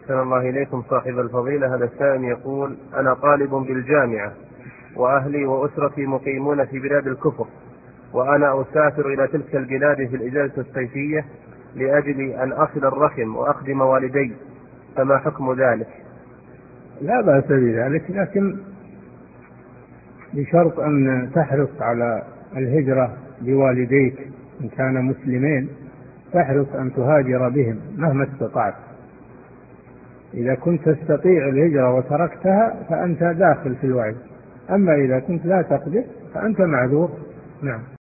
أحسن الله إليكم صاحب الفضيلة. هذا السائل يقول: أنا طالب بالجامعة وأهلي وأسرتي مقيمون في بلاد الكفر، وأنا أسافر إلى تلك البلاد في الإجازة الصيفية لأجل أن أصل الرحم وأخدم والدي، فما حكم ذلك؟ لا بأس بذلك، لكن بشرط أن تحرص على الهجرة بوالديك إن كان مسلمين، تحرص أن تهاجر بهم مهما استطعت. إذا كنت تستطيع الهجرة وتركتها فأنت داخل في الوعي، أما إذا كنت لا تقدر فأنت معذور. نعم.